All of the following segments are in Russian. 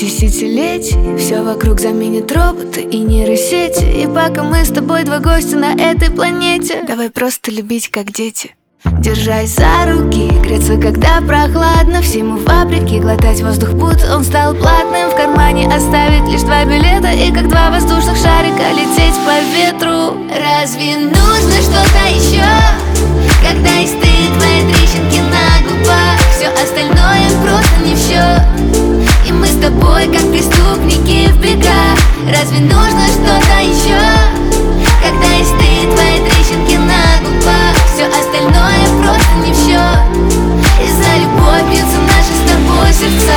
десятилетий все вокруг заменит роботы и нейросети. И пока мы с тобой два гостя на этой планете, давай просто любить как дети. Держась за руки, греться когда прохладно, всему вопреки, глотать воздух, будто он стал платным. В кармане оставить лишь 2 билета и как 2 воздушных шарика лететь по ветру. Разве нужно что-то еще, когда есть ты, твои трещинки на губах? Все остальное просто не в счет, и мы с тобой как преступники в бегах. Разве нужно что-то еще, когда есть ты, твои трещинки на губах? Все остальное просто не в счет, и за любовь бьются наши с тобой сердца.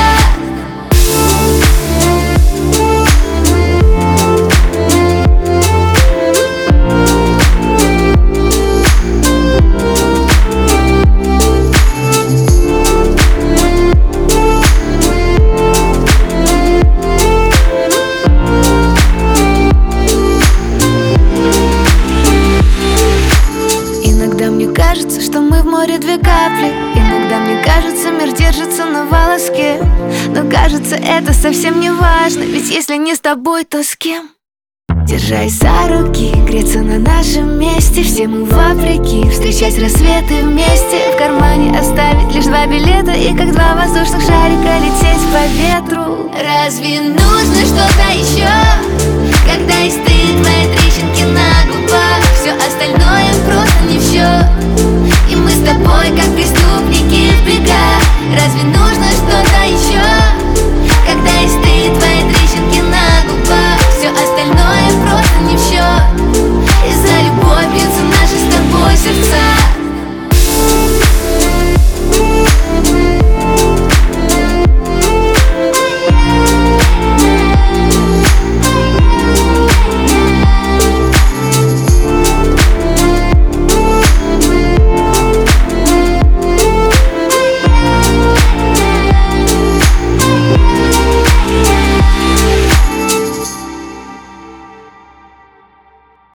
Кажется, что мы в море 2 капли. Иногда мне кажется, мир держится на волоске. Но кажется, это совсем не важно, ведь если не с тобой, то с кем? Держась за руки, греться на нашем месте, все мы вопреки, встречать рассветы вместе. В кармане оставить лишь 2 билета и как 2 воздушных шарика лететь по ветру. Разве нужно что-то еще, когда есть ты, твои трещинки на губах? Все остальное просто не в счет, и мы с тобой как преступники в бегах. Разве нужно что-то еще,